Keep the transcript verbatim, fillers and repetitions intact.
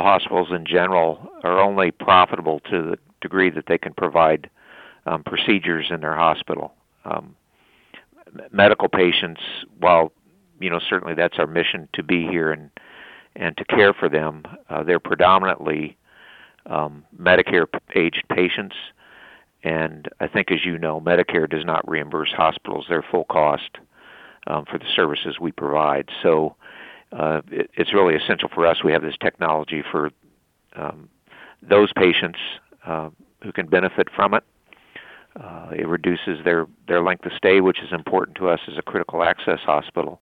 hospitals in general are only profitable to the degree that they can provide um, procedures in their hospital. Um, medical patients, while you know certainly that's our mission to be here and and to care for them, uh, they're predominantly um, Medicare-aged patients, and I think, as you know, Medicare does not reimburse hospitals their full cost um, for the services we provide. So uh, it, it's really essential for us. We have this technology for um, those patients uh, who can benefit from it. Uh, it reduces their, their length of stay, which is important to us as a critical access hospital.